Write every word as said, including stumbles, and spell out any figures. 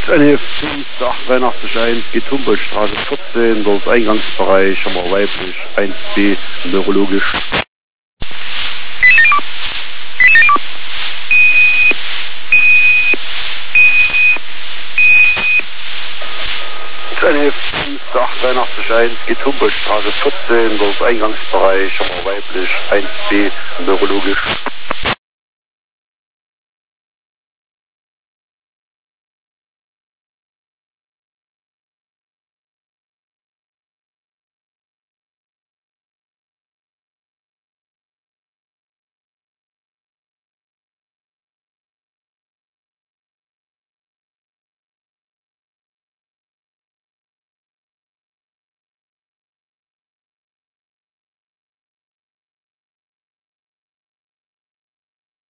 N F fünf acht drei acht eins geht Humboldtstraße vierzehn, das Eingangsbereich, haben wir weiblich, eins B, neurologisch. N F fünf acht drei acht eins geht Humboldtstraße vierzehn, das Eingangsbereich, haben wir weiblich, eins B, neurologisch.